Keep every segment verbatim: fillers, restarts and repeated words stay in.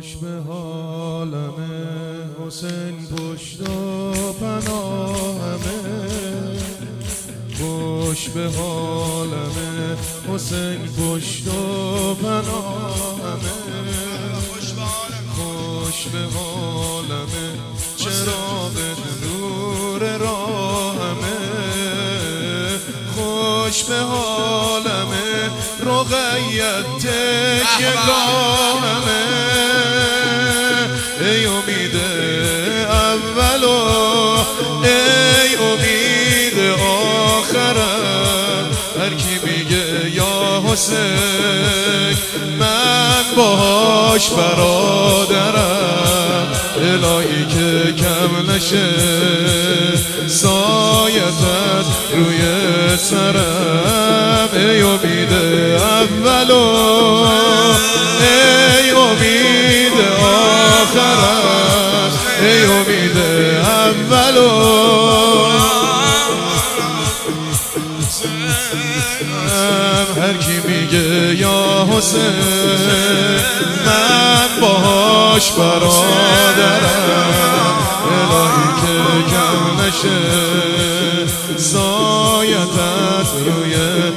خوش به حالمه حسین پشت و پناهمه، خوش به حالمه حسین پشت و پناهمه، خوش به حالمه چراغ نور راهمه، خوش به حالمه رقیت تکیه گاهمه، ای امید اول و ای امید آخرم، هر کی میگه یا حسین من باهاش برادرم، الهی که کم نشه سایتت روی سرم، ای امید اول و ای امید آخرم، ای امید اول و هر کی میگه یا حسین من باهاش برادرم، الهی که کم نشه سایتت روی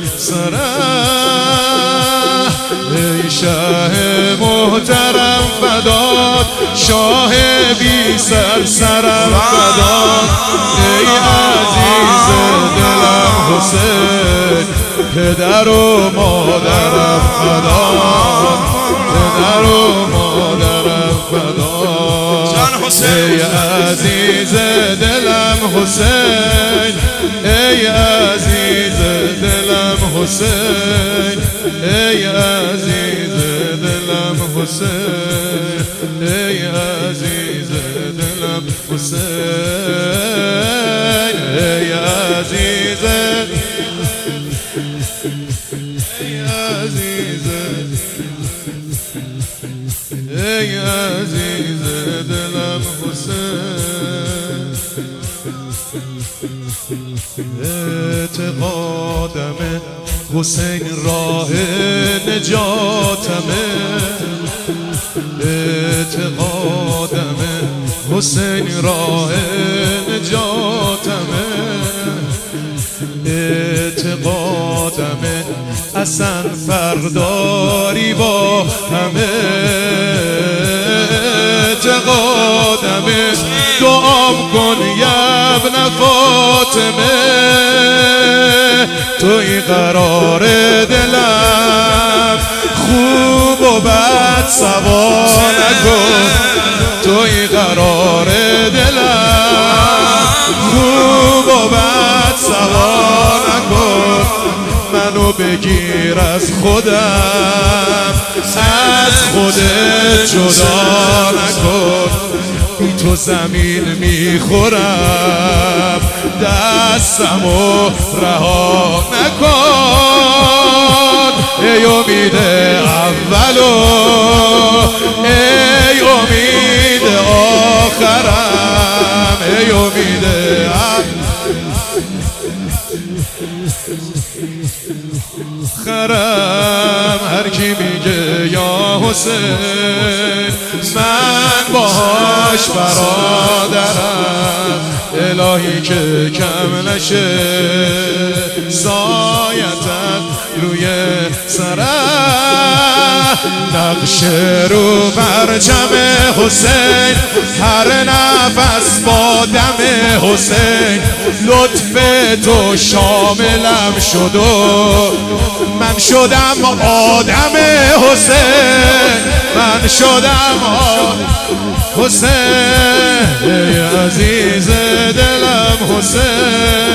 سرم، ای شه محترم فدات شاه بی سر سرم فدات، ای عزیز دلم حسین پدر و مادرم فدات، پدر و مادرم فدات، ای عزیز دلم حسین، ای عزیز دلم حسین، ای عزیز دلم حسین، ای عزیز دلم حسین، ای عزیز ای عزیز دلم حسین، اعتقادمه حسین راه نجاتمه، اعتقادمه حسین راه نجاتمه، اعتقادمه اصلا فرداری با همه، اعتقادمه دعام کن یبن فاطمه، توی قرار دلم خوب و بد سوا نکن، توی قرار دلم خوب و بد سوا نکن، منو بگیر از خودم از خودت جدا نکن، بی تو زمین میخورم دستمو رها نکن، ای امید اول و ای امید آخرم، ای امید آخرم، هر کی میگه یا حسین من باهاش برادرم، الهی که کم نشه سایتت روی سرم، نقش رو پرچم حسین هر نفس با دم حسین، لطف تو شاملم شد و من شدم آدم حسین، من شدم آدم حسین، ای عزیز دلم حسین،